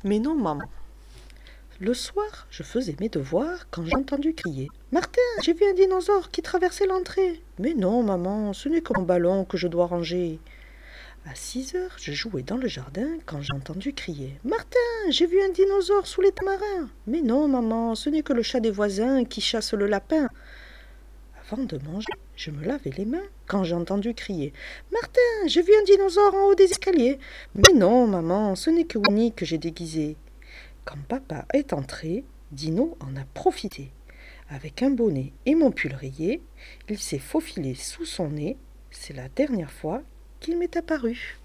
Mais non, maman. Le soir, je faisais mes devoirs quand j'ai entendu crier. Martin, j'ai vu un dinosaure qui traversait l'entrée. Mais non, maman, ce n'est que mon ballon que je dois ranger. À 6 heures, je jouais dans le jardin quand j'ai entendu crier. Martin, j'ai vu un dinosaure sous les tamarins. Mais non, maman, ce n'est que le chat des voisins qui chasse le lapin. Avant de manger, je me lavais les mains quand j'ai entendu crier. Martin, j'ai vu un dinosaure en haut des escaliers. Mais non, maman, ce n'est que Winnie que j'ai déguisé. Quand papa est entré, Dino en a profité. Avec un bonnet et mon pull rayé, il s'est faufilé sous son nez. C'est la dernière fois qu'il m'est apparu.